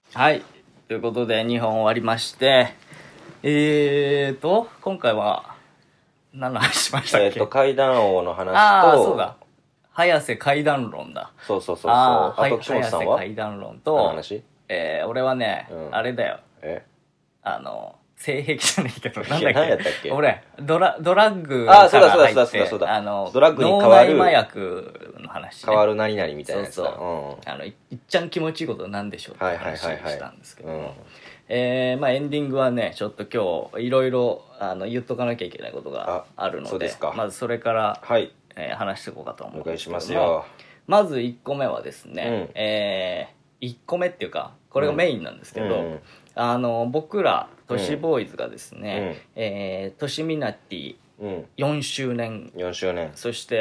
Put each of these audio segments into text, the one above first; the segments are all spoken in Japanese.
はい。ということで、2本終わりまして、今回は、何の話しましたっけ。 階段王の話と、 ああ、そうだ。早瀬階段論だ。 そうそうそうそう。 あと、岸本さんは早瀬階段論と、 何の話？ 俺はね、 うんあれだよ。性癖じゃねえけど、なんだっけ。 何やったっけ？ 俺、ドラッグあー、そうだから入って、 そうだ。ドラッグに変わる脳内麻薬の話、ね。 変わる何々みたいなやつだ。 そういっちゃん気持ちいいことなんでしょうって話をしたんですけども。エンディングはね、ちょっと今日いろいろ言っとかなきゃいけないことがあるので、まずそれから、 はい、 話していこうかと思うんですけども、 お願いしますよ。 まず1個目はですね、1個目っていうかこれがメインなんですけど、僕ら都市ボーイズがですね、都市ミナティ4周年、そして、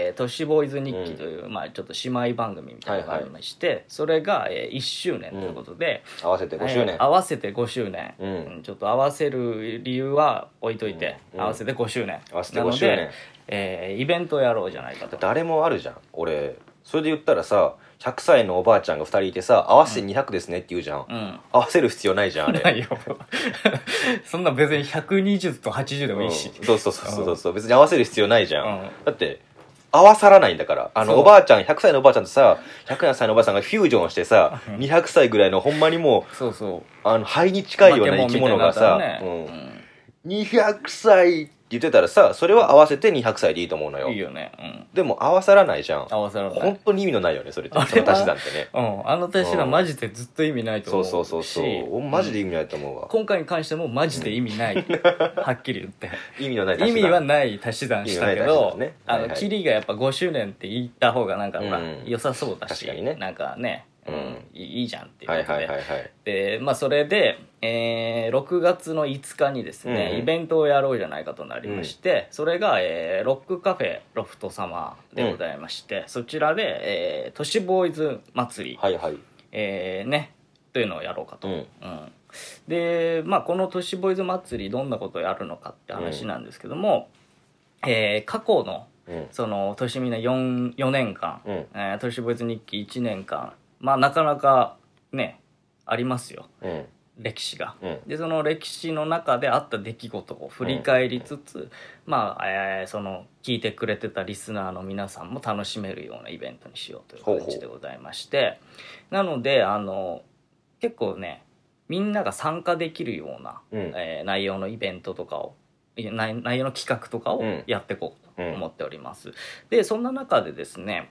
都市ボーイズ日記という、ちょっと姉妹番組みたいなのがありまして、それが、1周年ということで、 合わせて5周年、 合わせて5周年、ちょっと合わせる理由は置いといて、合わせて5周年なので、イベントをやろうじゃないかと。 誰もあるじゃん。俺それで言ったらさ、100歳のおばあちゃんが2人いてさ、合わせて200ですねって言うじゃん、合わせる必要ないじゃんあれ。 ないよそんな別に120と80でもいいし、 そう別に合わせる必要ないじゃん、だって合わさらないんだから。おばあちゃん、100歳のおばあちゃんとさ、100歳のおばあさんがフュージョンしてさ、200歳ぐらいのほんまにもう肺に近いような生き物がさ、200歳って言ってたらさ、それは合わせて200歳でいいと思うのよ。 いいよね、 でも合わさらないじゃん。 合わさらない。 本当に意味のないよね、それって。その足し算ってね。 あの足し算マジでずっと意味ないと思うし。 そうマジで意味ないと思うわ。 今回に関してもマジで意味ない、はっきり言って意味のない足し算、 意味はない足し算したけど、キリがやっぱ5周年って言った方がなんか良さそうだし、なんかね、いいじゃんっていうことで、でそれで、6月の5日にですね、イベントをやろうじゃないかとなりまして、それが、ロックカフェロフトサマーでございまして、そちらで、都市ボーイズ祭り、ねというのをやろうかと、でこの都市ボーイズ祭りどんなことをやるのかって話なんですけども、過去のその都市みんな 4年間、都市ボーイズ日記1年間、なかなかねありますよ、歴史が、でその歴史の中であった出来事を振り返りつつ、その聞いてくれてたリスナーの皆さんも楽しめるようなイベントにしようという形でございまして、なので結構ねみんなが参加できるような、内容のイベントとかを内容の企画とかをやっていこうと思っております、でそんな中でですね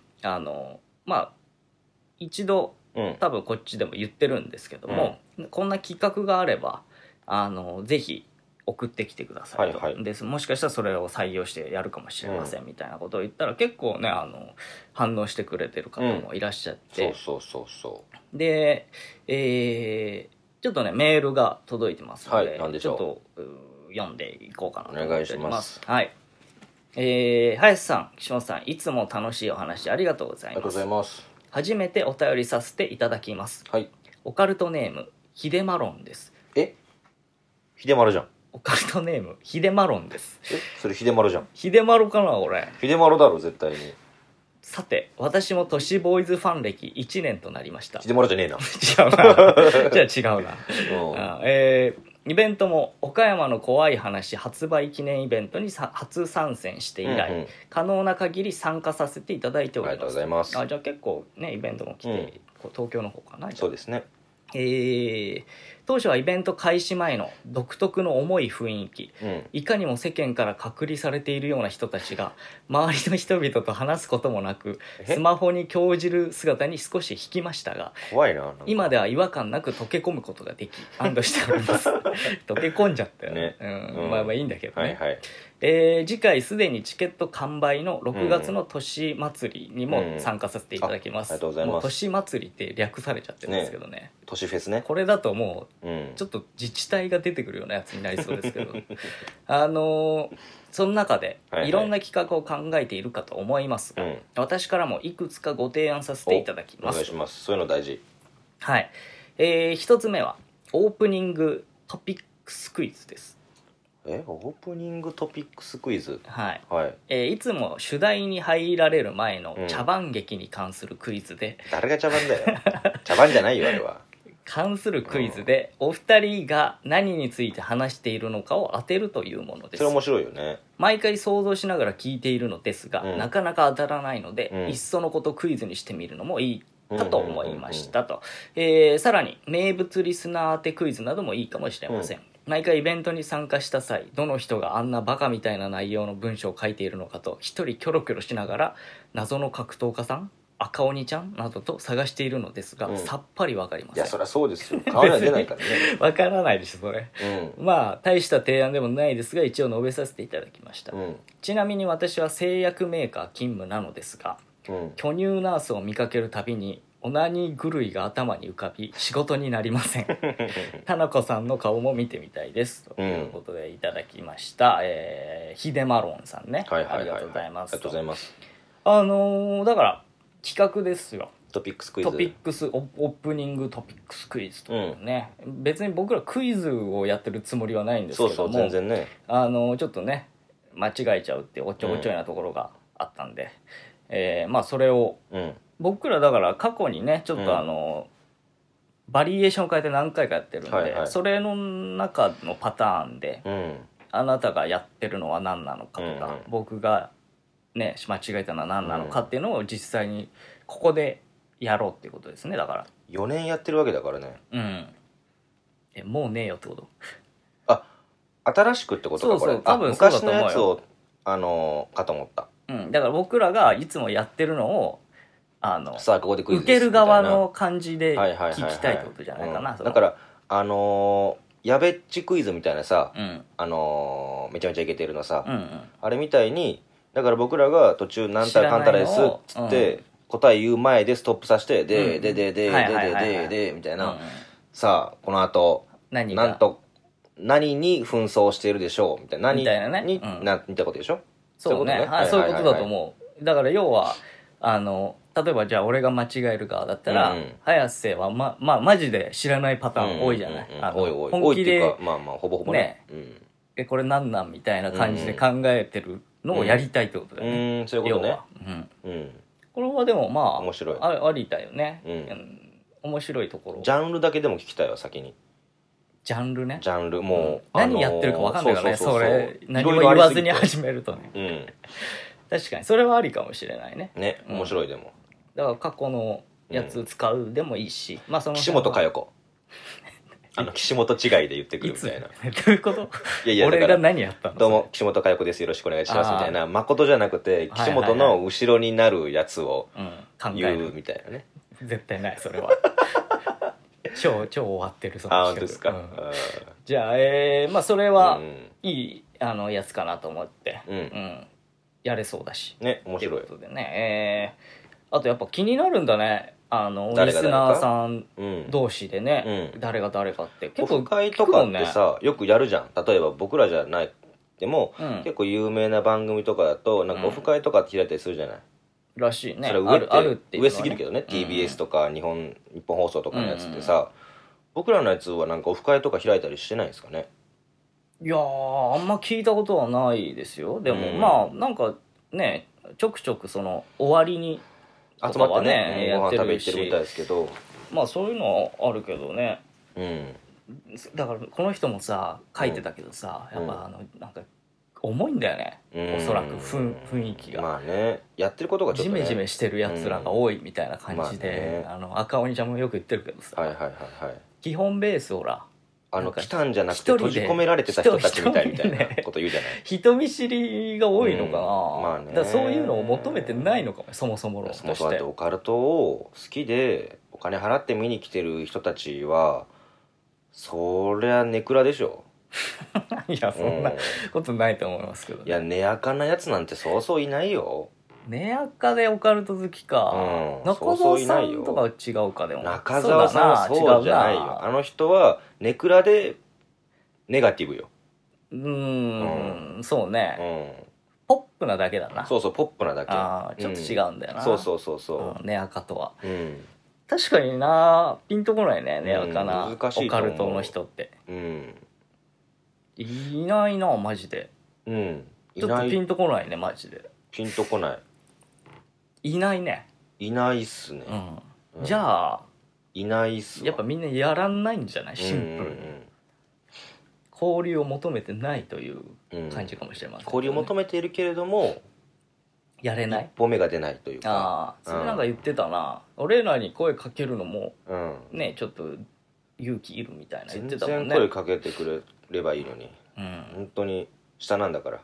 一度多分こっちでも言ってるんですけども、こんな企画があればぜひ送ってきてくださいと、でもしかしたらそれを採用してやるかもしれませんみたいなことを言ったら、結構ね反応してくれてる方もいらっしゃって、で、ちょっとねメールが届いてますので、ちょっと読んでいこうかなと思っております。はい、林さん、岸本さん、いつも楽しいお話ありがとうございます。初めてお便りさせていただきます。オカルトネームヒデマロンです。 ヒデマロじゃん。 オカルトネームヒデマロンです。 それヒデマロじゃん。 ヒデマロかな、俺。 ヒデマロだろ絶対に。 さて、私も都市ボーイズファン歴1年となりました。 ヒデマロじゃねえな。 違うな。じゃあ違うな。イベントも岡山の怖い話発売記念イベントに初参戦して以来、可能な限り参加させていただいております。 ありがとうございます。 じゃあ結構ねイベントも来て、東京の方かな。 そうですね。 当初はイベント開始前の独特の重い雰囲気、いかにも世間から隔離されているような人たちが周りの人々と話すこともなくスマホに興じる姿に少し引きましたが、 怖いな。 今では違和感なく溶け込むことができ安堵しております溶け込んじゃったよね。いいんだけどね。次回すでにチケット完売の6月の都市祭りにも参加させていただきます。もう都市祭りって略されちゃってるんですけどね、 都市フェスね。 これだともうちょっと自治体が出てくるようなやつになりそうですけどその中でいろんな企画を考えているかと思いますが、私からもいくつかご提案させていただきます。 お願いします。そういうの大事。 はい、一つ目はオープニングトピックスクイズです。 オープニングトピックスクイズ。 いつも主題に入られる前の茶番劇に関するクイズで、 誰が茶番だよ。茶番じゃないよあれは。 関するクイズで、お二人が何について話しているのかを当てるというものです。 それ面白いよね。 毎回想像しながら聞いているのですが、なかなか当たらないので、いっそのことクイズにしてみるのもいいかと思いましたと。さらに名物リスナー当てクイズなどもいいかもしれません。毎回イベントに参加した際、どの人があんなバカみたいな内容の文章を書いているのかと一人キョロキョロしながら、謎の格闘家さん、赤鬼ちゃんなどと探しているのですが、さっぱりわかりません。 いや、そりゃそうですよ。顔には出ないからね。 わからないでしょそれ、まあ大した提案でもないですが、一応述べさせていただきました。ちなみに私は製薬メーカー勤務なのですが、巨乳ナースを見かけるたびにオナニー狂いが頭に浮かび仕事になりません。田中さんの顔も見てみたいですということでいただきました。ヒデマロンさんね、ありがとうございます。 ありがとうございます。 だから企画ですよ。 トピックスクイズ、 トピックスオープニングトピックスクイズとかね、別に僕らクイズをやってるつもりはないんですけども、 全然ね、 ちょっとね間違えちゃうっておっちょこちょいなところがあったんで、まあそれを、僕らだから過去にねちょっとバリエーションを変えて何回かやってるんで、それの中のパターンで、あなたがやってるのは何なのかとか、僕がね間違えたのは何なのかっていうのを実際にここでやろうっていうことですね。だから 4年やってるわけだからね。 もうねえよってこと。 新しくってことか。 そう多分そうだと思うよ。 昔のやつをかと思った。 だから僕らがいつもやってるのをさあここでクイズ受ける側の感じで聞きたいってことじゃないかな。 だからやべっちクイズみたいなさ、めちゃめちゃイケてるのさ、あれみたいに、だから僕らが途中なんたらかんたらですっつって答え言う前でストップさせて、でみたいな、さあこの後何に紛争してるでしょうみたいな、何に似たことでしょ。 そうね、そういうことだと思う。だから要は例えばじゃあ俺が間違える側だったら、早瀬はマジで知らないパターン多いじゃない。本気でほぼほぼね、 これなんなんみたいな感じで考えてるのをやりたいってことだよね。 そういうことね。 これはでもまあ面白い、 ありだよね。面白いところ。 ジャンルだけでも聞きたいわ先に。 ジャンルね。 ジャンルもう何やってるか分かんないからね。それ何も言わずに始めるとね。確かにそれはありかもしれないね。 ね、面白い。でもだから過去のやつ使うでもいいし、 岸本佳代子岸本違いで言ってくるみたいな。 どういうこと？いや俺が何やったの？ どうも岸本佳代子です、よろしくお願いしますみたいな、誠じゃなくて岸本の後ろになるやつを言うみたいなね。 絶対ないそれは。超終わってるその企画。 本当ですか。 じゃあそれはいいやつかなと思ってやれそうだしね、面白い。 ということでね、あとやっぱ気になるんだね、リスナーさん同士でね、誰が誰かって結構オフ会とかってさよくやるじゃん。例えば僕らじゃないでも、結構有名な番組とかだとなんかオフ会とか開いたりするじゃない、 らしいね。 それあるっていうのはね、上すぎるけどね、TBS とか日本放送とかのやつってさ、僕らのやつはなんかオフ会とか開いたりしてないんですかね。 いやあんま聞いたことはないですよ。でもまあなんかねちょくちょくその終わりに集まってねご飯食べ行ってるみたいですけど、 まあそういうのはあるけどね。だからこの人もさ書いてたけどさ、やっぱなんか重いんだよね、おそらく雰囲気が。 まあね、やってることがちょっとねジメジメしてるやつらが多いみたいな感じで、赤鬼ちゃんもよく言ってるけどさ、基本ベースほら来たんじゃなくて閉じ込められてた人たちみたいみたいなこと言うじゃない。 人見知りが多いのかな、だからそういうのを求めてないのかも、そもそも論として。 だってオカルトを好きでお金払って見に来てる人たちはそりゃネクラでしょ。 いやそんなことないと思いますけど、 いや根垢なやつなんてそうそういないよ。 根垢でオカルト好きか、中澤さんとかは違うか。でも中澤さんはそうじゃないよ。あの人はネクラでネガティブよ。 そうね、ポップなだけだな。 そうポップなだけ。 ちょっと違うんだよな。 そう根垢とは。確かにな、ピンとこないね、根垢なオカルトの人って。いないなマジで。ちょっとピンとこないねマジで。 ピンとこない。 いないね。 いないっすね。 じゃあいないっすわ。 やっぱみんなやらないんじゃない、シンプルに、交流を求めてないという感じかもしれません、ね、 交流を求めているけれどもやれない、 一歩目が出ないというか。 ああ、それなんか言ってたな、俺らに声かけるのも、ね、ちょっと勇気いるみたいな言ってたもんね。 全然声かけてくれればいいのに、本当に下なんだから。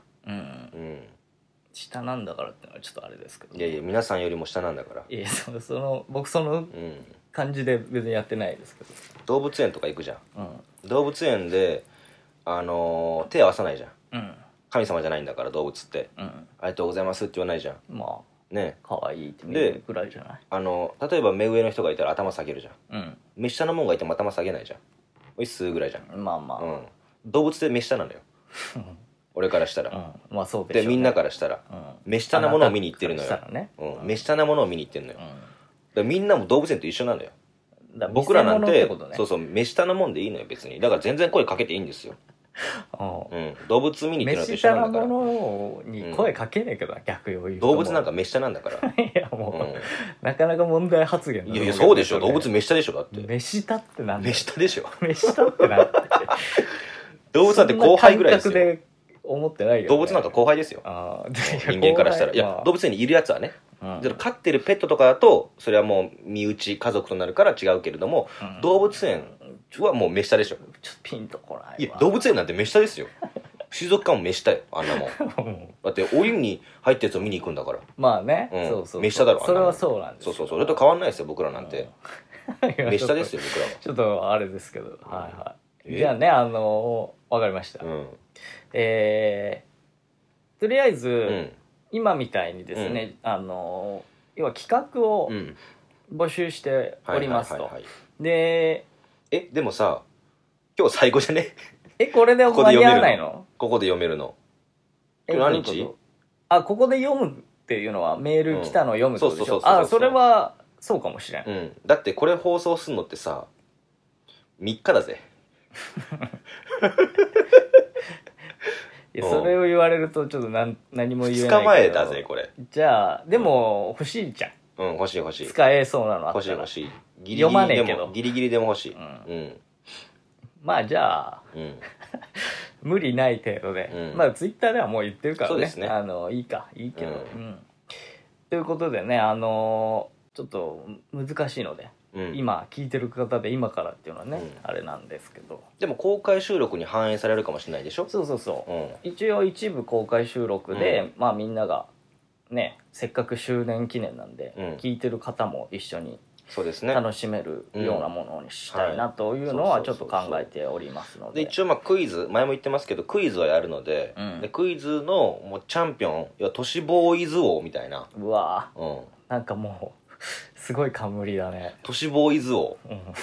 下なんだからってのはちょっとあれですけど、 いやいや皆さんよりも下なんだから。 いや僕その感じで別にやってないですけど、 動物園とか行くじゃん、動物園で手合わさないじゃん、神様じゃないんだから動物って、ありがとうございますって言わないじゃん。 まあね、 かわいいって見るぐらいじゃない。 例えば目上の人がいたら頭下げるじゃん、目下のもんがいても頭下げないじゃん。おいっすぐらいじゃん。 まあまあ、 動物って目下なのよ俺からしたら、 まあそうでしょうね。 でみんなからしたら、目下なものを見に行ってるのよ、目下なものを見に行ってるのよ、だみんなも動物園と一緒なのよ。僕らなんて、そうそう目下のもんでいいのよ別に。だから全然声かけていいんですよ。動物見に行ってるのと一緒なんだから。 目下なものに声かけねえけど、逆を言うと動物なんか目下なんだからいやもう、なかなか問題発言だ。 いやいやそうでしょ、動物目下でしょ。だって目下ってなんだよ。 目下でしょ目下ってなんだ動物なんて後輩ぐらいですよ。 そんな感覚で思ってないよ、ね、 動物なんか後輩ですよ、人間からしたら。いや動物園にいるやつはね、飼ってるペットとかだとそれはもう身内家族となるから違うけれども、動物園はもう目下でしょ。 ちょっとピンとこないわ。 いや動物園なんて目下ですよ水族館も目下よあんなもんだってお湯に入ったやつを見に行くんだから。 まあね、 そうそう目下だろ。 それはそうなんですよ。 そうそれと変わんないですよ僕らなんて、目下ですよ僕らは。 ちょっとあれですけど、はいはい。じゃあね、わかりました。とりあえず、今みたいにですね、要は企画を募集しておりますと。ででもさ今日最後じゃねこれで間に合わないの？ ここで読めるの。何日？ ここで読むっていうのはメール来たのを読むってことでしょ。それはそうかもしれん。 だってこれ放送すんのってさ3日だぜいやそれを言われるとちょっと何も言えないけど。 2日前だぜこれ。 じゃあで欲しいじゃん。 欲しい欲しい。 使えそうなのあったら欲しい読まねえけどギリギリでも欲しい。 まあじゃあ無理ない程度で、まあツイッターではもう言ってるからね。そうですね。いいけど、ということでね、ちょっと難しいので、今聞いてる方で今からっていうのはね、あれなんですけど、 でも公開収録に反映されるかもしれないでしょ。 そう、一応一部公開収録で、まあみんながねせっかく周年記念なんで、聞いてる方も一緒にそうですね、 楽しめるようなものにしたいなというのはちょっと考えておりますので、 一応まあクイズ前も言ってますけどクイズはやるので、でクイズのもうチャンピオン要は都市ボーイズ王みたいな。 うわなんかもうすごい冠だね、 都市ボーイズ王。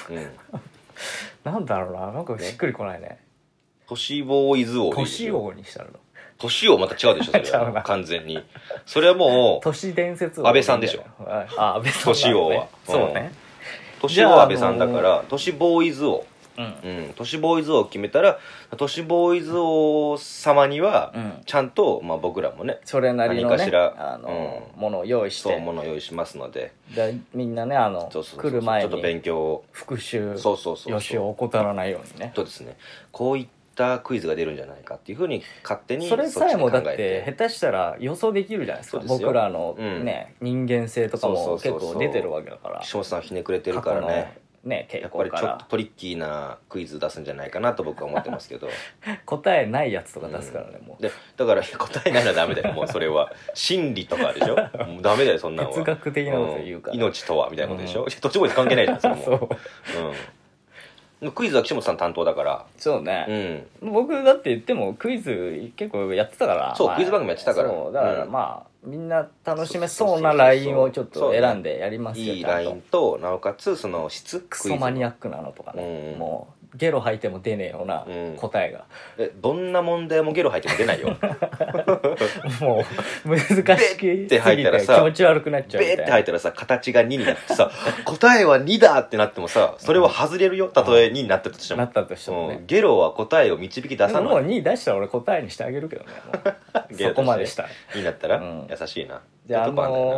なんだろうな、なんかしっくりこないね。 都市ボーイズ王都市王にしたらの都市王また違うでしょそれは完全に。それはもう都市伝説王安倍さんでしょ。 安倍さん都市王はそうね。 都市王は安倍さんだから都市ボーイズ王、都市ボーイズ王を決めたら都市ボーイズ王様にはちゃんと、まあ、僕らもねそれなりのね何かしらものを用意して、 そうものを用意しますので、 みんなね来る前にちょっと勉強を復習予習を怠らないようにね。 そうですね、こういったクイズが出るんじゃないかっていうふうに勝手にそれさえもだって下手したら予想できるじゃないですか。僕らのね人間性とかも結構出てるわけだから。 岸本さんひねくれてるからねやっぱりちょっとトリッキーなクイズ出すんじゃないかなと僕は思ってますけど答えないやつとか出すからね、もうでだから答えないのはダメだよもうそれは心理とかでしょもうダメだよそんなのは。 哲学的なこと言うから、 命とはみたいなことでしょ、どっちも関係ないじゃんそれもそうクイズは岸本さん担当だから。 そうね、僕だって言ってもクイズ結構やってたから。 そう、クイズ番組やってたから。 そうだからまあみんな楽しめそうなラインをちょっと選んでやりますよ。 いいラインとなおかつその質、 クソマニアックなのとかね、もうゲロ吐いても出ねえような答えが、 どんな問題もゲロ吐いても出ないよもう難しすぎて気持ち悪くなっちゃうみたいな。 ベーって吐いたらさ形が2になってさ答えは2だってなってもさそれは外れるよ、たとえ2になったとしても。 なったとしてもね、 ゲロは答えを導き出さない。 もう2出したら俺答えにしてあげるけどねそこまでしたら 2になったら優しいな。 じゃあ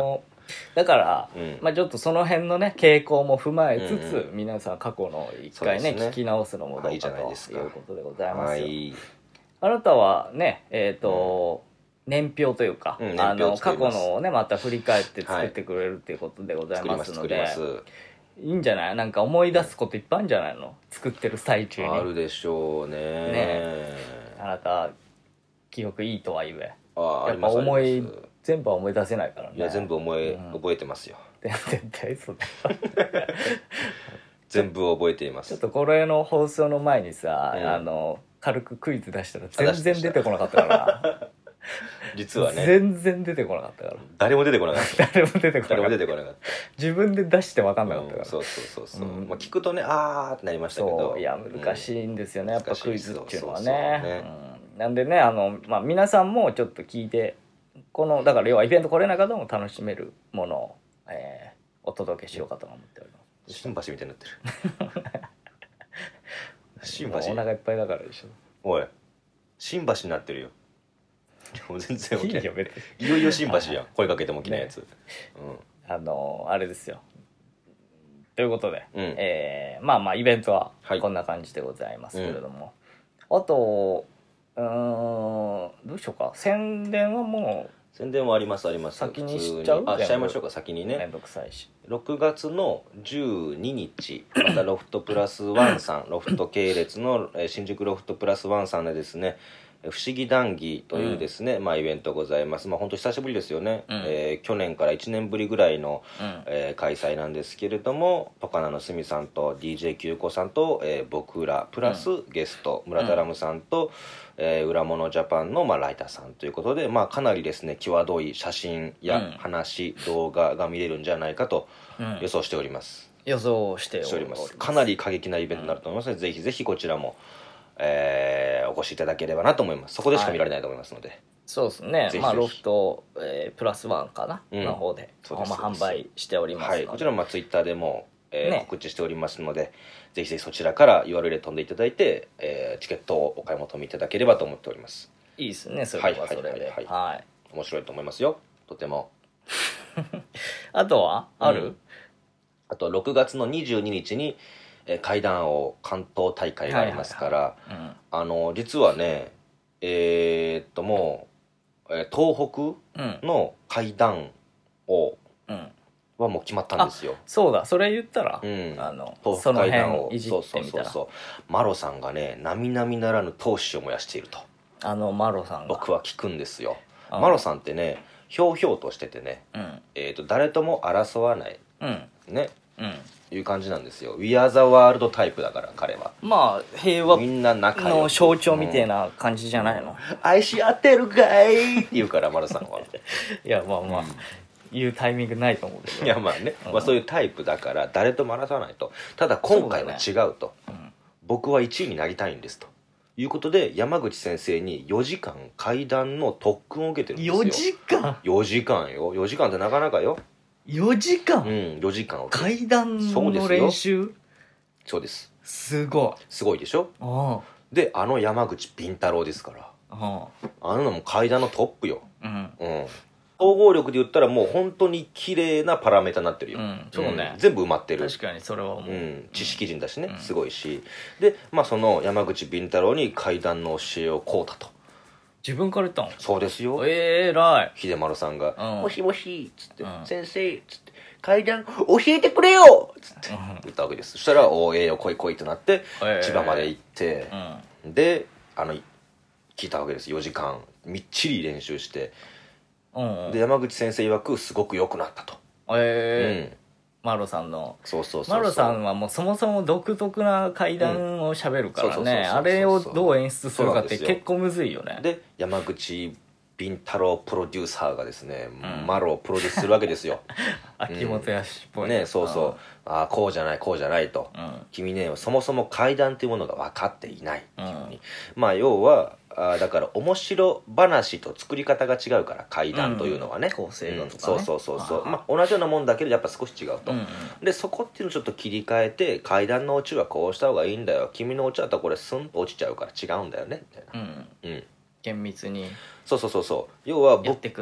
だから、まあちょっとその辺のね傾向も踏まえつつ、皆さん過去の一回ね聞き直すのもどうかということでございますよ。あなたはね年表というか、過去のをねまた振り返って作ってくれるっていうことでございますので、いいんじゃない？なんか思い出すこといっぱいあるんじゃないの？作ってる最中にあるでしょうね。 あなた記憶いいとは言えやっぱ全部は思い出せないからね。 いや全部覚えてますよ。 絶対そうだ全部覚えています。 ちょっとこれの放送の前にさ、軽くクイズ出したら全然出てこなかったから実はね全然出てこなかったから誰も出てこなかった誰も出てこなかった自分で出して分かんなかったから、 そう、まあ、聞くとねあーってなりましたけど、 いや難しいんですよね、やっぱクイズっていうのはね。なんでねまあ、皆さんもちょっと聞いてだから要はイベント来れなかったも楽しめるものを、お届けしようかと思っております。 新橋みたいになってる新橋お腹いっぱいだからでしょ。 おい新橋になってるよもう全然 OK いいよ別にいよいよ新橋やん声かけても来ないやつ、ね、 あれですよということで、まあまあイベントはこんな感じでございますけれども、あとどうしようか。宣伝はもう宣伝はあります先にしちゃう？ しちゃいましょうか。先にねめんどくさいし 6月の12日またロフトプラスワンさんロフト系列の新宿ロフトプラスワンさんでですね不思議談義というですね、まあ、イベントございます。まあ本当久しぶりですよね、去年から1年ぶりぐらいの、開催なんですけれども、トカナのすみさんと DJ キューコさんと、僕らプラスゲスト、村田ラムさんと、裏物ジャパンの、まあ、ライターさんということで、まあ、かなりですね際どい写真や話、動画が見れるんじゃないかと予想しております、 予想しております。 かなり過激なイベントになると思いますので、ぜひぜひこちらもお越しいただければなと思います。そこでしか見られないと思いますので、 そうですね。まあロフト、プラスワンかな、の方で販売しておりますので、 こちらもツイッターでも、告知しておりますので、ぜひぜひそちらから URL 飛んでいただいて、チケットをお買い求めいただければと思っております。 いいですね、それはそれで。 面白いと思いますよ、とても。 あとはある？ あと6月の22日に怪談王関東大会がありますから、実はねもう、東北の怪談王はもう決まったんですよ。 そうだ、それ言ったら、 東北怪談王マロさんがね並々ならぬ闘志を燃やしているとマロさんが僕は聞くんですよ。マロさんってねひょうひょうとしててね、誰とも争わない、ね、いう感じなんですよ。 We are the world タイプだから彼は。 まあ平和みんな仲良くの象徴みたいな感じじゃないの？ 愛し合ってるかいって言うから丸さんはいやまあまあ、言うタイミングないと思うけど。 いやまあね、まあ、そういうタイプだから誰とも争わないと。ただ今回は違うと、僕は1位になりたいんですということで山口先生に4時間怪談の特訓を受けてるんですよ。 4時間 4時間よ。4時間ってなかなかよ。 4時間 4時間を怪談の練習。 そうです。 すごい。 すごいでしょ。で山口敏太郎ですから、のも怪談のトップよ。総合力で言ったらもう本当に綺麗なパラメータになってるよ。 そうね、 全部埋まってる。 確かにそれはもう、 知識人だしね、すごいし。でまあその山口敏太郎に怪談の教えを請うたと。 自分から言ったの？ そうですよ。 偉い。 秀丸さんが「もしもし」っつって「先生」っつって「怪談教えてくれよ」っつって言ったわけです。そしたら「おええよ来い来い」となって千葉まで行ってで聞いたわけです。4時間みっちり練習してで山口先生曰くすごく良くなったと。マロさんのマロさんはもうそもそも独特な怪談を喋るからね、あれをどう演出するかって結構むずいよね。で山口敏太郎プロデューサーがですね、マロをプロデュースするわけですよ。 秋元康っぽいね。そうそう、こうじゃないこうじゃないと、君ねそもそも怪談っていうものが分かっていないっていうふうに、まあ要はだから面白話と作り方が違うから怪談というのはね、 構成画とかね、 そうまあ同じようなもんだけどやっぱ少し違うと、でそこっていうのをちょっと切り替えて怪談のオチはこうした方がいいんだよ、君のオチだとこれスンと落ちちゃうから違うんだよねみたいな、 厳密にそう要はやっていくんだ。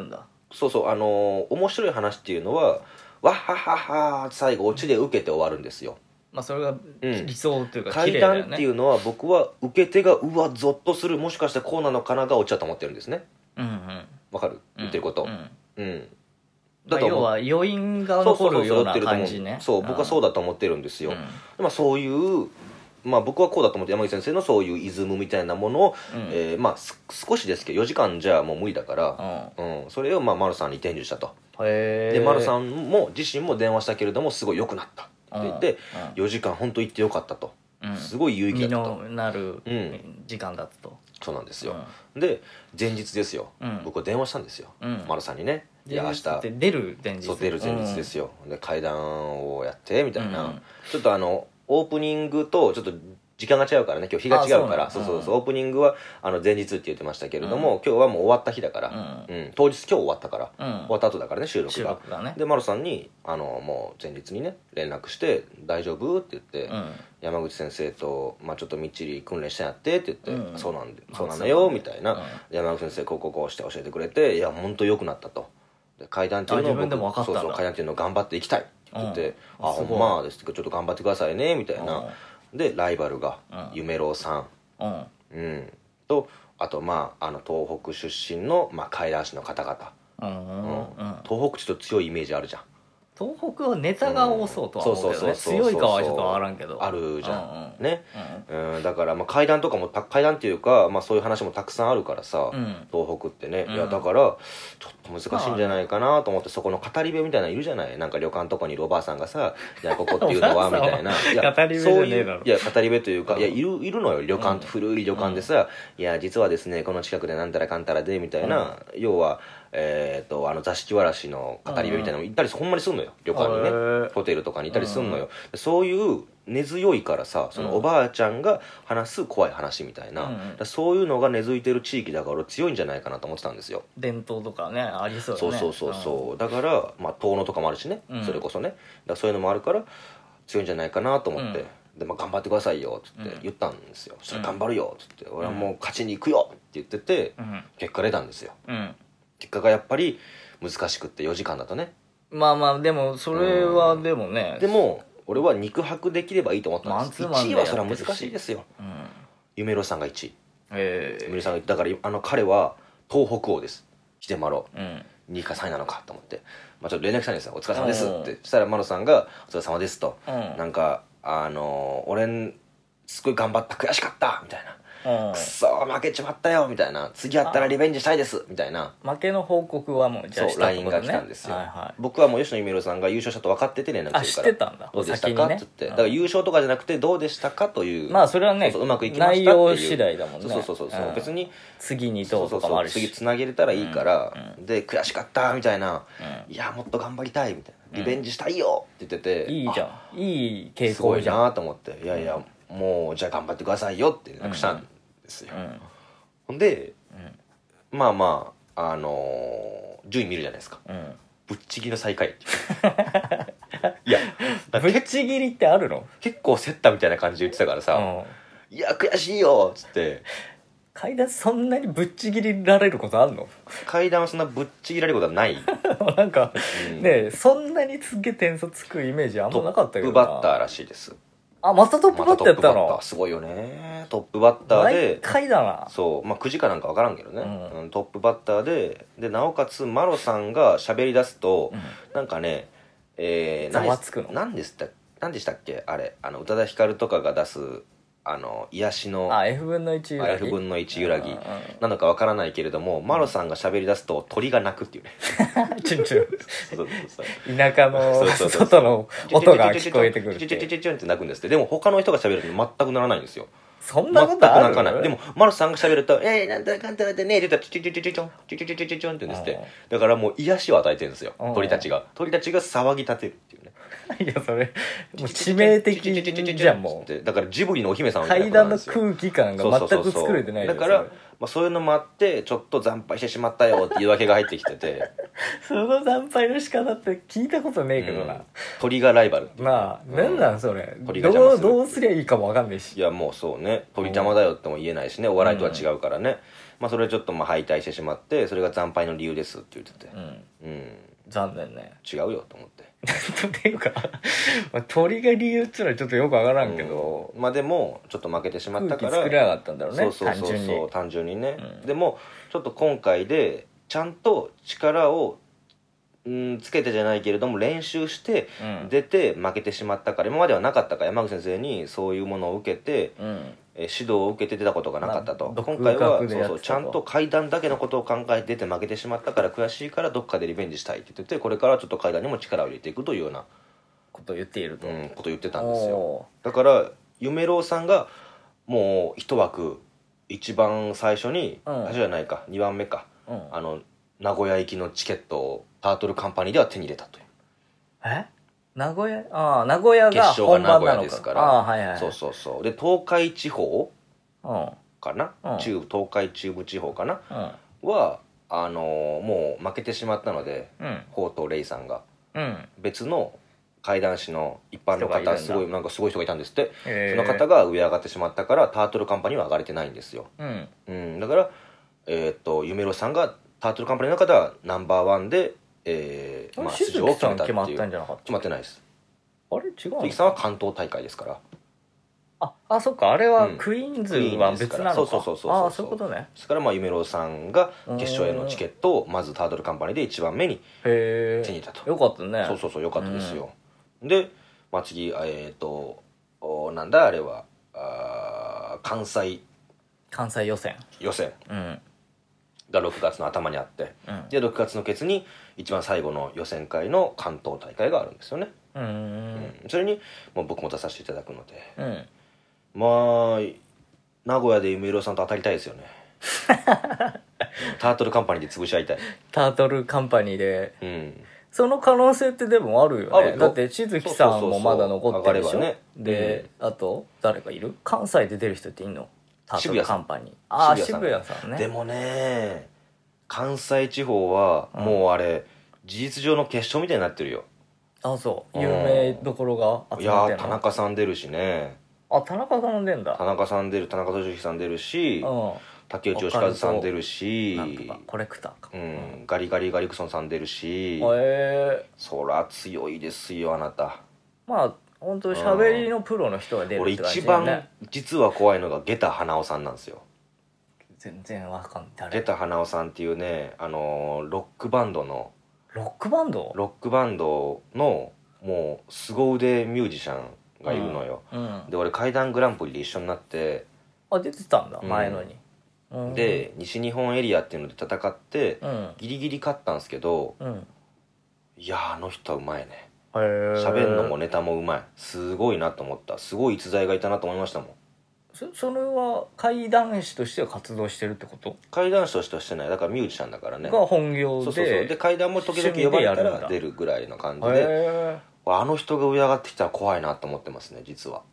そうそう面白い話っていうのはわっはっはっは最後オチで受けて終わるんですよ。 まあそれが理想というか怪談っていうのは僕は受け手がうわゾッとするもしかしてこうなのかながオチだと思ってるんですね。わかる言ってること。 だと要は余韻が残るような感じね。 そう僕はそうだと思ってるんですよ。まあそういう僕はこうだと思って山口先生のそういうイズムみたいなものを少しですけど4時間じゃもう無理だからそれを丸さんに伝授したと。で丸さんも自身も電話したけれどもすごい良くなったって言って4時間本当行ってよかったと。すごい有意義だったと。 身のなる時間だったと。 そうなんですよ。で前日ですよ。僕は電話したんですよ丸さんにね。いや明日出る前日。 そう出る前日ですよ。で怪談をやってみたいなちょっとオープニングとちょっと時間が違うからね今日日が違うからそうオープニングは前日って言ってましたけれども今日はもう終わった日だから当日今日終わったから終わった後だからね収録がで丸さんにもう前日にね連絡して「大丈夫?」って言って山口先生とちょっとみっちり訓練したんやってって言ってそうなんだよみたいな山口先生こうして教えてくれていや本当良くなったと怪談っていうのを怪談っていうのを頑張っていきたいって言って「あほんまです」ちょっと頑張ってくださいねみたいなでライバルが夢郎さんとあと東北出身の怪談師の方々東北ちょっと強いイメージあるじゃん。 東北はネタが多そうとは思うけどね強いかはちょっと分からんけどあるじゃんねだから怪談とかも怪談っていうかそういう話もたくさんあるからさ東北ってねいやだからちょっと難しいんじゃないかなと思ってそこの語り部みたいなのいるじゃないなんか旅館とかにいるおばあさんがさ「いやここっていうのは」みたいな語り部じゃねえだろ。 いや語り部というかいやいるのよ旅館古い旅館でさ「いや実はですねこの近くでなんたらかんたらで」みたいな要は座敷わらしの語り部みたいなの行ったりほんまにすんのよ旅館にねホテルとかにいたりすんのよそういう根強いからさそのおばあちゃんが話す怖い話みたいなそういうのが根付いてる地域だから強いんじゃないかなと思ってたんですよ。 伝統とかねありそうよね。 そうだから遠野とかもあるしねそれこそねだからそういうのもあるから強いんじゃないかなと思ってで頑張ってくださいよっつって言ったんですよ。そしたら頑張るよっつって俺はもう勝ちに行くよって言ってて結果出たんですよ。結果がやっぱり難しくって4時間だとねでもそれはでもねでも俺は肉薄できればいいと思ったんです1位はそれは難しいですよ夢郎さんが1位夢郎さんがだから彼は東北王です秀丸2位か3位なのかと思ってちょっと連絡したんですよお疲れ様ですってそしたら丸さんがお疲れ様ですとなんか俺すごい頑張った悔しかったみたいなくそ負けちまったよみたいな次やったらリベンジしたいですみたいな負けの報告はもうじゃあしたってことね LINE が来たんですよ僕はもう吉野夢郎さんが優勝したと分かってて連絡してるから知ってたんだどうでしたかって言ってだから優勝とかじゃなくてどうでしたかというそれはねうまくいきましたっていう内容次第だもんねそう別に次にどうとかもあるし次つなげれたらいいからで悔しかったみたいないやもっと頑張りたいみたいなリベンジしたいよって言ってていいじゃんいい傾向じゃんすごいなと思っていやいやもうじゃあ頑張ってくださいよって連絡したんですよほんで順位見るじゃないですかぶっちぎりの最下位いやぶっちぎりってあるの結構競ったみたいな感じで言ってたからさいや悔しいよっつって階段そんなにぶっちぎりられることあるの階段はそんなぶっちぎられることはないなんかねそんなにすげえ点数つくイメージあんまなかったけどなトップバッターらしいですまたトップバッターやったのすごいよねトップバッターで毎回だなそう9時かなんか分からんけどねトップバッターでなおかつマロさんが喋り出すとなんかねざわつくの何でしたっけあれ宇多田ヒカルとかが出す癒しの F 分の1揺らぎ F 分の1揺らぎなのかわからないけれどもマロさんが喋り出すと鳥が鳴くっていうねチュンチュン田舎の外の音が聞こえてくるってチュンチュンチュンチュンって鳴くんですってでも他の人が喋ると全く鳴らないんですよそんなことある全く鳴かないでもマロさんが喋るとなんたらかんたらでねって言ったらチュンチュンチュンチュンチュンチュンチュンチュンチュンチュンチュンって言うんですってだからもう癒しを与えてるんですよ鳥たちが騒ぎ立てるっていうねいやそれもう致命的じゃんもうだからジブリのお姫さんみたいな階段の空気感が全く作れてないだからまあ、そういうのもあってちょっと惨敗してしまったよって言い訳が入ってきててその惨敗の仕方って聞いたことねえけどな、 鳥がライバルっていうまあなんなんそれ、 鳥が邪魔するどうすりゃいいかもわかんないし。 いやもうそうね鳥邪魔だよっても言えないしねお笑いとは違うからね、まあそれちょっとまあ敗退してしまってそれが惨敗の理由ですって言ってて残念ね。 違うよと思ってっていうかまあ鳥が理由っていうのはちょっとよくわからんけど、 まあでもちょっと負けてしまったから空気作れなかったんだろうね。 そう単純にね、でもちょっと今回でちゃんと力をつけてじゃないけれども練習して出て負けてしまったから、今まではなかったから山口先生にそういうものを受けて、指導を受けて出たことがなかったと、今回はちゃんと階段だけのことを考えて出て負けてしまったから悔しいからどっかでリベンジしたいって言ってて、これからちょっと階段にも力を入れていくというようなことを言っていると、 ことを言ってたんですよ。だから夢郎さんがもう一枠一番最初に、最初じゃないか2番目か、名古屋行きのチケットをタートルカンパニーでは手に入れたという。 名古屋名古屋が本番なのか。 決勝が名古屋ですから、そうで東海地方かな、東海中部地方かな、はもう負けてしまったので、宝東レイさんが、別の怪談師の一般の方すごい人がいたんですって、その方が上上がってしまったからタートルカンパニーは上がれてないんですよ、だから夢郎さんがタートルカンパニーの方はナンバーワンで、出場を決めたっていう。決まったんじゃなかった？決まってないです。 あれ違うの？ 鈴木さんは関東大会ですから。 そっか、あれはクイーンズは別なのか。 そういうことね。 ですからまあ夢郎さんが決勝へのチケットをまずタートルカンパニーで一番目に手に入れたと。 よかったね。 そうよかったですよ。で、まあ、次なんだあれは関西予選が6月の頭にあって、で6月のケツに一番最後の予選会の関東大会があるんですよね。それにもう僕も出させていただくので、まあ名古屋で夢色さんと当たりたいですよねタートルカンパニーで潰し合いたい。 タートルカンパニーで、その可能性ってでもあるよね。だって千月さんもまだ残ってるでしょ。で、あと誰かいる？関西で出る人っていんの？タートルカンパニー。渋谷さんね。 でもね関西地方はもうあれ、事実上の決勝みたいになってるよ。 そう有名どころが集まってんの？ 田中さん出るしね。 田中さん出んだ。 田中俊之さん出るし、竹内義和さん出るし、 なんとかコレクターか、 ガリガリクソンさん出るし、そら強いですよあなた。まあ本当喋りのプロの人が出るって感じだよね。 俺一番実は怖いのが下駄花尾さんなんですよ。 全然わかんない。 下駄花尾さんっていうねロックバンドのもう凄腕ミュージシャンがいるのよ、で俺怪談グランプリで一緒になって、 出てたんだ、前のに。 で西日本エリアっていうので戦って、ギリギリ勝ったんですけど、いやあの人はうまいね。喋るのもネタもうまい。すごいなと思った。すごい逸材がいたなと思いましたもん。 それは怪談師としては活動してるってこと？ 怪談師としてはしてない。だからミュージシャンだからね。 が本業で。 で怪談も時々呼ばれたら出るぐらいの感じで、あの人が上上がってきたら怖いなと思ってますね実は。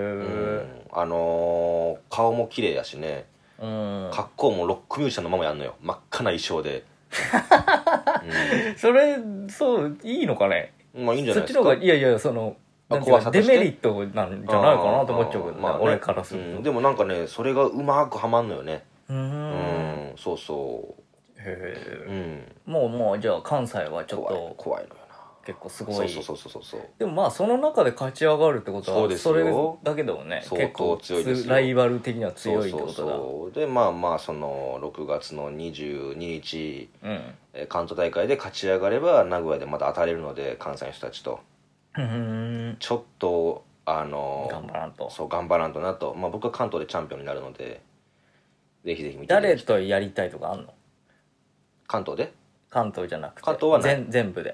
顔も綺麗やしね、格好もロックミュージシャンのままやんのよ。真っ赤な衣装でそれいいのかね。 まあいいんじゃないですか。 そっちの方がいやそのデメリットなんじゃないかなと思っちゃうけど、俺からすると。 でもなんかねそれがうまくはまんのよね。そうもうじゃあ関西はちょっと怖いのよな。 結構すごい。 そうでもまあその中で勝ち上がるってことはそれだけでもね結構強いですよ。ライバル的には強いってことだ。 でまあその6月の22日、関東大会で勝ち上がれば名古屋でまた当たれるので関西の人たちとちょっと頑張らんとなと。僕は関東でチャンピオンになるのでぜひぜひ見て。 誰とやりたいとかあんの？ 関東で？ 関東じゃなくて関東はない全部で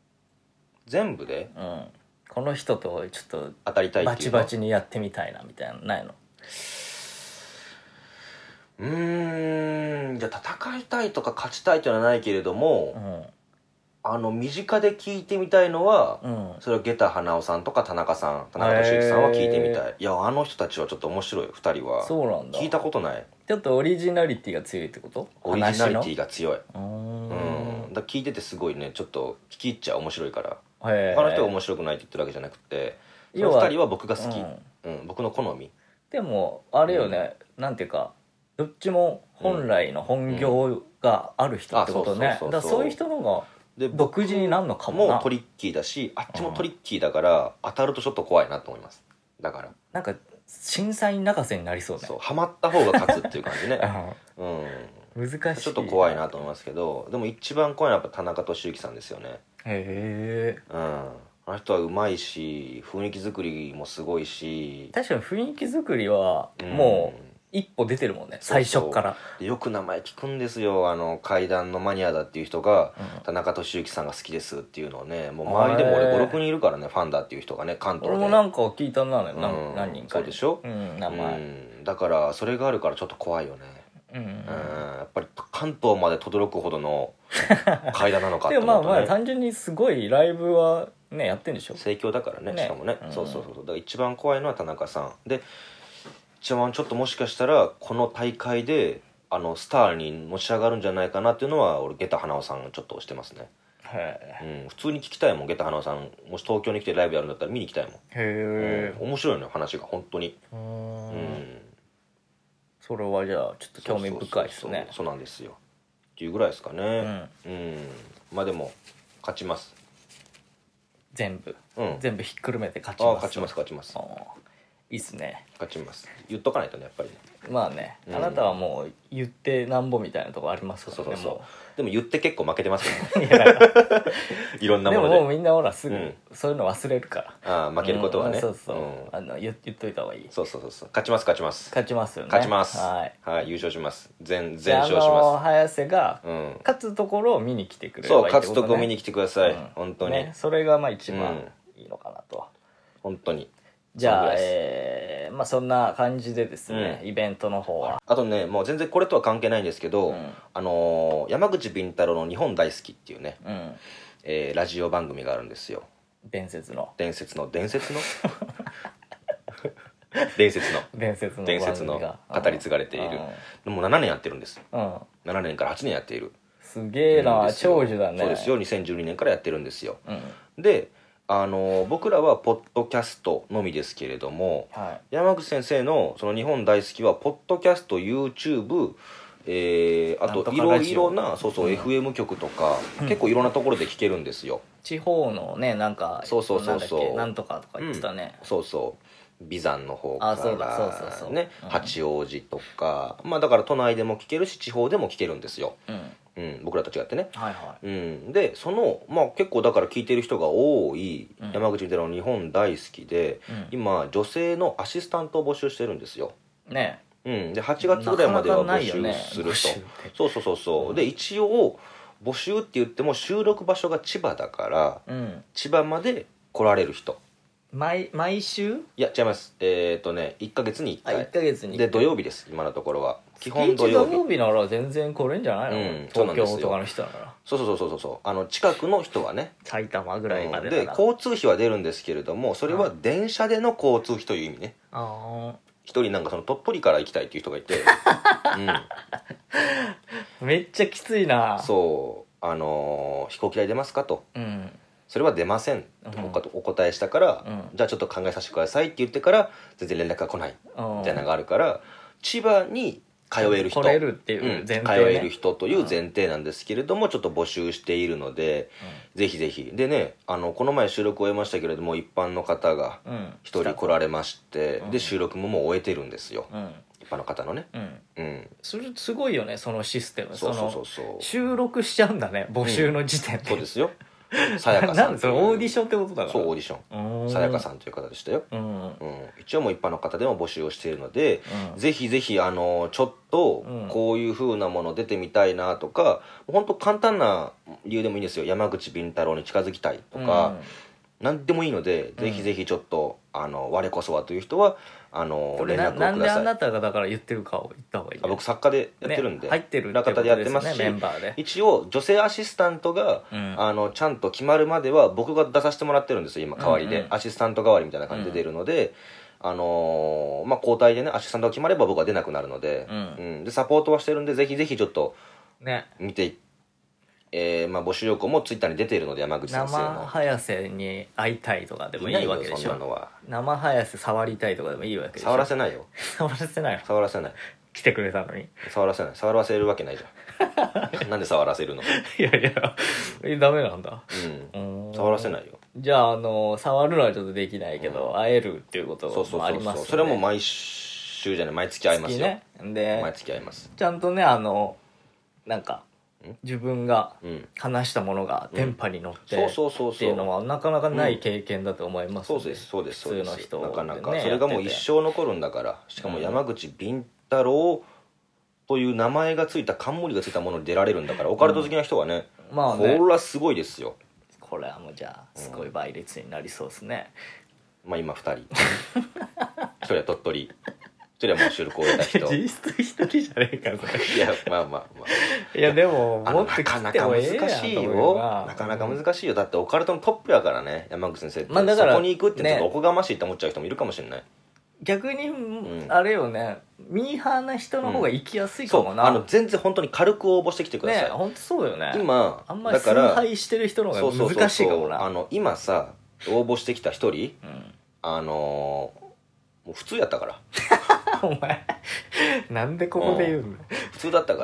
この人とちょっと当たりたいっていうのバチバチにやってみたいなみたいなのないの？ じゃあ戦いたいとか勝ちたいっていうのはないけれども、 身近で聞いてみたいのは、それは下駄花尾さんとか田中俊之さんは聞いてみたい。いや、あの人たちはちょっと面白い、2人は。 そうなんだ。 聞いたことない。 ちょっとオリジナリティが強いってこと？ オリジナリティが強い。だ聞いててすごいね、ちょっと聞き入っちゃ面白いから。他の人が面白くないって言ってるわけじゃなくて、その2人は僕が好き、僕の好み。でもあれよね、なんていうか、どっちも本来の本業がある人ってことね。だからそういう人の方が独自になるのかもな。 もうトリッキーだし、あっちもトリッキーだから、当たるとちょっと怖いなと思います。だからなんか審査員泣かせになりそうね。 そう、ハマった方が勝つっていう感じね。 難しい。 ちょっと怖いなと思いますけど、でも一番怖いのはやっぱ田中俊之さんですよね。 へえ。 あの人はうまいし、雰囲気作りもすごいし。 確かに雰囲気作りはもう一歩出てるもんね、最初から。 よく名前聞くんですよ。怪談のマニアだっていう人が、田中俊之さんが好きですっていうのをね、もう周りでも俺56人いるからね、ファンだっていう人がね、関東で。 俺もなんか聞いたな、何人か。 そうでしょ。 名前。 だからそれがあるからちょっと怖いよね。やっぱり関東まで轟くほどの怪談なのかって思うとね。 でも単純にすごいライブはねやってんでしょ。 盛況だからね、しかもね。そうだから一番怖いのは田中さんで、一番ちょっともしかしたらこの大会でスターにのし上がるんじゃないかなっていうのは、俺下駄花尾さんちょっと推してますね。普通に聞きたいもん。下駄花尾さんもし東京に来てライブやるんだったら見に行きたいもん。面白いのよ、話が本当に。 それはじゃあちょっと興味深いですね。 そうなんですよっていうぐらいですかね。まあでも勝ちます。 全部ひっくるめて勝ちます。 勝ちます。 いいっすね。 勝ちます。言っとかないとね、やっぱりね。 まあね、あなたはもう言ってなんぼみたいなとこありますからね。 でも言って結構負けてますけどね。いろんなもので。 でももうみんなほらすぐそういうの忘れるから。 負けることはね。 そう言っといた方がいい。 そう勝ちます。 勝ちますよね。 勝ちます。はい、優勝します。全勝します。 早瀬が勝つところを見に来てくれればいいってことね。 そう、勝つところ見に来てください。本当に。 それがまあ一番いいのかなと。 本当に。 じゃあまあそんな感じでですね、イベントの方は。 あとね、もう全然これとは関係ないんですけど、山口敏太郎の日本大好きっていうね、ラジオ番組があるんですよ。 伝説の伝説の語り継がれている。もう7年やってるんです。7年から8年やっている。 すげえな、長寿だね。 そうですよ、2012年からやってるんですよ。で僕らはポッドキャストのみですけれども、山口先生のその日本大好きはポッドキャスト、 YouTube、あといろいろなFM 局とか、結構いろんなところで聞けるんですよ。 地方のね、なんかそうなんとかとか言ってたね。 眉山の方からね、八王子とか、まあだから都内でも聞けるし地方でも聞けるんですよ。僕らと違ってね。でまあ結構だから聞いてる人が多い山口みたいなの日本大好きで、今女性のアシスタントを募集してるんですよ。 ね。 で8月ぐらいまでは募集すると。そうで一応募集って言っても収録場所が千葉だから、千葉まで来られる人。 毎週？ いや違います。1ヶ月に1回。 1ヶ月にで土曜日です、今のところは。 基本土曜日なら全然来れんじゃないの？東京とかの人だから。 そう近くの人はね、 埼玉ぐらいまでで交通費は出るんですけれども、それは電車での交通費という意味ね。一人なんか鳥取から行きたいっていう人がいてめっちゃきついな。 そう飛行機代出ますかと。それは出ませんとお答えしたから、じゃあちょっと考えさせてくださいって言ってから全然連絡が来ないみたいなのがあるから、千葉に通える人、 来れるっていう前提ね、 通える人という前提なんですけれども、ちょっと募集しているので、ぜひぜひ。でね、この前収録を終えましたけれども、一般の方が一人来られまして、で収録ももう終えてるんですよ、一般の方のね。 それすごいよね、そのシステム。 そう収録しちゃうんだね、募集の時点で。 そうですよ。さやかさん。 なんでそれオーディションってことだから。 そう、オーディション。さやかさんという方でしたよ。一応もう一般の方でも募集をしているので、ぜひぜひちょっとこういう風なもの出てみたいなとか、本当簡単な理由でもいいんですよ。山口敏太郎に近づきたいとか、 何でもいいので、ぜひぜひちょっと我こそはという人は連絡をください。 なんであなたがだから言ってるかを言った方がいい。 僕作家でやってるんで、 ね、入ってる裏方でやってますし、 メンバーで一応女性アシスタントが、ちゃんと決まるまでは僕が出させてもらってるんですよ今代わりで、アシスタント代わりみたいな感じで出るので、交代でねアシスタントが決まれば僕は出なくなるので、でサポートはしてるんで、ぜひぜひちょっと見て募集要項もツイッターに出ているので、山口先生の生早瀬に会いたいとかでもいいわけでしょ。 そんなのは生早瀬触りたいとかでもいいわけでしょ。 触らせないよ。 触らせないの。 触らせない。 来てくれたのに触らせない。触らせるわけないじゃんなんで触らせるの。 いやいやダメなんだ。 触らせないよ。 じゃあ触るのはちょっとできないけど、会えるっていうこともありますので。 それも毎週じゃない毎月会いますよ。 ね、で毎月会います。 ちゃんとねなんか自分が話したものが電波に乗ってっていうのはなかなかない経験だと思います。 そうですそうです。 普通の人なかなかそれがもう一生残るんだから。しかも山口敏太郎という名前がついた冠がついたものに出られるんだから、オカルト好きな人はね、これはすごいですよ。 これはもうじゃあすごい倍率になりそうですね。 まあ今2人1人は鳥取、一人はもう収録を終えた人。 実質一人じゃねえかそれ。 いやまあいやでももっと来てもええやん。 なかなか難しいよ。なかなか難しいよ。だってオカルトのトップやからね山口先生って。 だからそこに行くってちょっとおこがましいって思っちゃう人もいるかもしれない。 逆にあれよね、ミーハーな人の方が行きやすいかもな。 全然本当に軽く応募してきてください。 ね、本当そうだよね。 今あんまり崇拝してる人の方が難しいかもな。 今さ応募してきた一人、もう普通やったからお前なんでここで言うんだ。 普通だったから、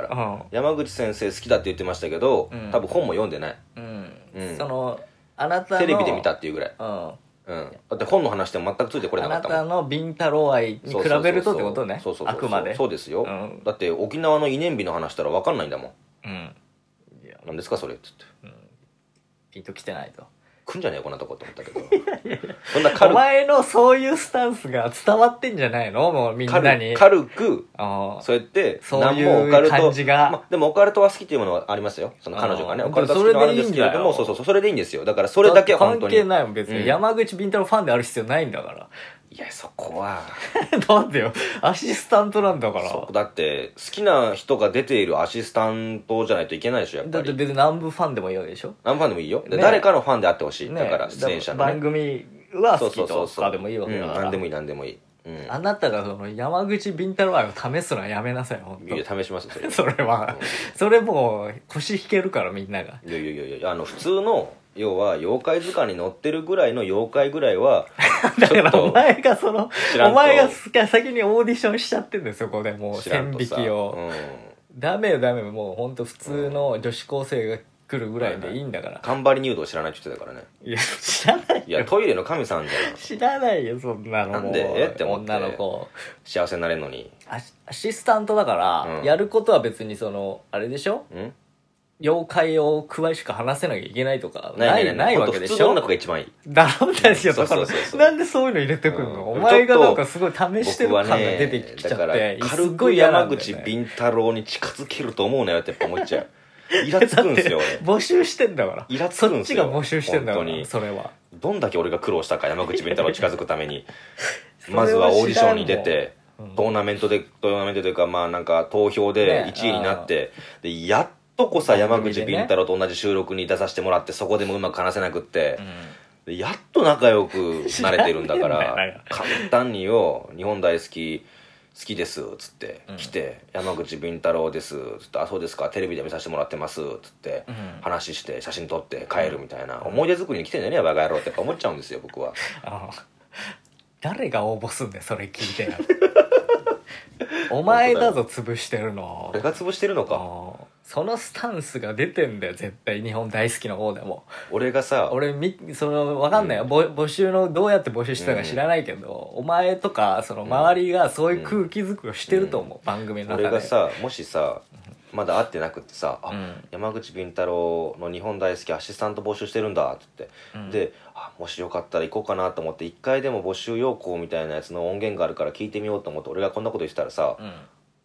山口先生好きだって言ってましたけど、多分本も読んでない。あなたのテレビで見たっていうぐらい。だって本の話でも全くついてこれなかったもん。 あなたのビンタロウ愛に比べるとってことね。あくまでそうですよ、だって沖縄の記念日の話したら分かんないんだもん。何ですかそれっつって、 ピンときてないと。 来んじゃねえよこんなとこと思ったけどそんなお前のそういうスタンスが伝わってんじゃないの、もうみんなに。 軽くそうやってそういう感じが、 でもオカルトは好きっていうものはありますよ。その彼女がねオカルトは好きなんですけれども、それでいいんですよ。だからそれだけは本当に関係ないもん別に、山口敏太郎ファンである必要ないんだから。 いやそこはなんでよ、アシスタントなんだから。 だって好きな人が出ているアシスタントじゃないといけないでしょやっぱり。 だって別に南部ファンでもいいわけでしょ。 南部ファンでもいいよ、誰かのファンであってほしい、だから出演者の番組は好きとかでもいいわけだから。 何でもいい何でもいい。 あなたがその山口敏太郎愛を試すのはやめなさい本当。 いや試しますそれそれはそれもう腰引けるからみんなが。 いや普通の要は妖怪図鑑に載ってるぐらいの妖怪ぐらいはだからお前が先にオーディションしちゃってんだよそこでもう線引きを。ダメよもう本当普通の女子高生が来るぐらいでいいんだから。 頑張り入道知らないって言ってたからね。 いや知らないよ。 いやトイレの神さんじゃん。 知らないよそんなの。 なんでって思って女の子幸せになれるのに。 アシスタントだから、やることは別にそのあれでしょ、妖怪を詳しく話せなきゃいけないとかないわけでしょ。 普通の女の子が一番いい。 だろみたいですよ。だからなんでそういうの入れてくるの。お前がなんかすごい試してる感が出てきちゃって、 軽く山口敏太郎に近づけると思うなよってやっぱ思っちゃう。イラつくんですよ。 募集してんだから。 イラつくんですよ。 そっちが募集してんだから。それはどんだけ俺が苦労したか山口敏太郎近づくためにまずはオーディションに出て、トーナメントというかまあなんか投票で1位になって、でやっとこさ山口敏太郎と同じ収録に出させてもらって、そこでもうまく話せなくって、やっと仲良くなれてるんだから簡単によ日本大好きですっつって来て、山口敏太郎ですっつって、あそうですかテレビで見させてもらってますっつって話して写真撮って帰るみたいな、思い出作りに来てんじゃねえよバカ野郎ってやっぱ思っちゃうんですよ僕は。 誰が応募すんだよそれ聞いてよお前だぞ潰してるの。 俺が潰してるのか。 そのスタンスが出てんだよ絶対日本大好きの方でも。 俺がさその分かんないよ、募集のどうやって募集してたか知らないけど、お前とかその周りがそういう空気作りをしてると思う、番組の中で。 俺がさもしさまだ会ってなくってさ、山口敏太郎の日本大好きアシスタント募集してるんだって言って、でもしよかったら行こうかなと思って、一回でも募集要項みたいなやつの音源があるから聞いてみようと思って俺がこんなこと言ってたらさ、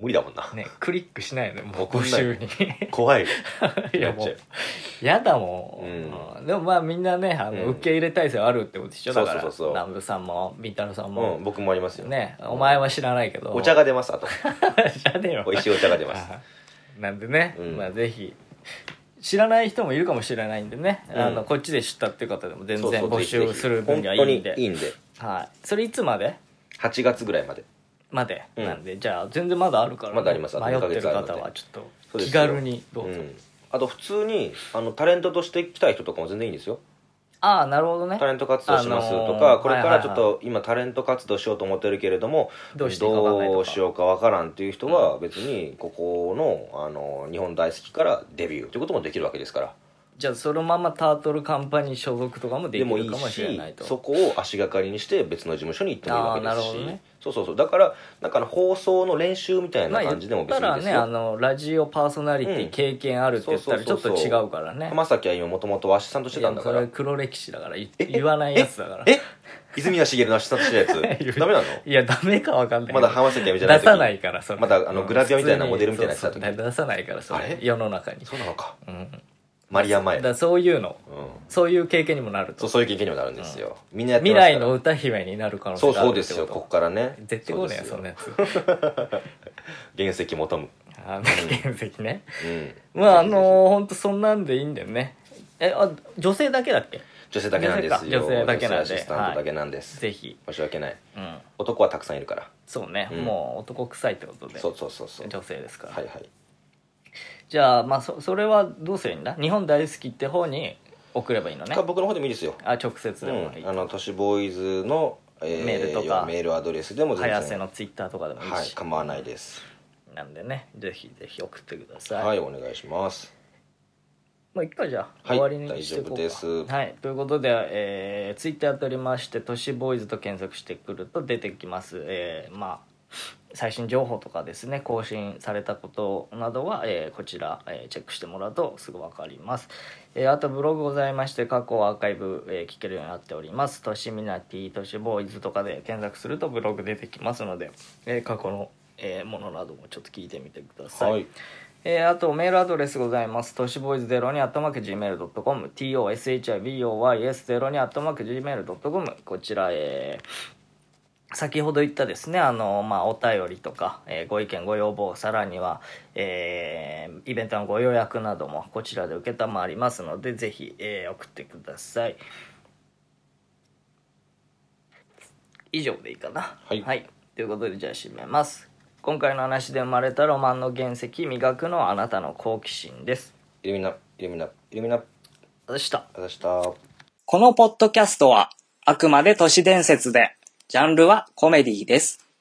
無理だもんな。 ね、クリックしないよね、もう募集に。 怖い。 いやもう、やだもん。でもまあみんなね、受け入れ体制あるってことでしょ。だから、南部さんも、ビンタロさんも。 僕もありますよ。 ね、お前は知らないけど。 お茶が出ます、あと。 じゃねえよ。 美味しいお茶が出ます。 なんでね、まあぜひ。知らない人もいるかもしれないんでね、こっちで知ったっていう方でも全然募集する分にはいいんで。 本当にいいんで。 はい。それいつまで ？8月ぐらいまで。 なんで、じゃあ全然まだあるから、 まだあります。 迷ってる方はちょっと気軽にどうぞ。 あと普通にタレントとして来たい人とかも全然いいんですよ。 ああ、なるほどね。 タレント活動しますとか、これからちょっと今タレント活動しようと思ってるけれども、どうしようかわからんっていう人は別にここの日本大好きからデビューということもできるわけですから。 じゃあそのままタートルカンパニー所属とかもできるかもしれないと。 そこを足がかりにして別の事務所に行ってもいいわけですし。ね、そうだからなんか放送の練習みたいな感じでも別にいいですよ。 だからね、ラジオパーソナリティ経験あるって言ったらちょっと違うからね。 浜崎は今もともとアシスタントしてたんだから。 それ黒歴史だから言わないやつだから。 泉谷しげるのアシスタントしてたやつダメなの？ いやダメかわかんない。 まだ浜崎はみたいな出さないからそれ。 まだグラビアみたいなモデルみたいなやつだった時出さないからそれ世の中に。 そうなのか。マリア前だそういうの、そういう経験にもなると。 そういう経験にもなるんですよ。みんなやってますから。未来の歌姫になる可能性があるってこと。 そうですよ、ここからね。 絶対こうね、そんなやつ。 原石求む。 原石ね。まあほんとそんなんでいいんだよね。女性だけだっけ？ 女性だけなんですよ。 女性だけなんで。 アシスタントだけなんです。 ぜひ。 申し訳ない。男はたくさんいるから。 そうね、もう男臭いってことで。 そう。 女性ですから。 はいはい。 じゃあまあそれはどうすればいいんだ？日本大好きって方に送ればいいのね。 僕の方でもいいですよ。 直接でもいい。 都市ボーイズのメールとかメールアドレスでも全然。 早瀬のツイッターとかでもいいし。 はい、構わないです。 なんでね、ぜひぜひ送ってください。 はい、お願いします。 もう一回じゃあ終わりにしていこうか。 大丈夫です。 はい、ということで、ツイッターやっておりまして、都市ボーイズと検索してくると出てきます。まあ最新情報とかですね、更新されたことなどは、こちら、チェックしてもらうとすぐ分かります。あとブログございまして、過去アーカイブ、聞けるようになっております。都市ミナティ、都市ボーイズとかで検索するとブログ出てきますので、過去の、ものなどもちょっと聞いてみてください。はい、あとメールアドレスございます。都市ボーイズ02@gmail.com、toshiboys02@gmail.com、こちら先ほど言ったですね、お便りとか、ご意見ご要望、さらには、イベントのご予約などもこちらで承りますので、ぜひ、送ってください。以上でいいかな。 はい、 ということでじゃあ締めます。今回の話で生まれたロマンの原石、磨くのあなたの好奇心です。 イルミナありがとうございました。 このポッドキャストはあくまで都市伝説で、ジャンルはコメディです。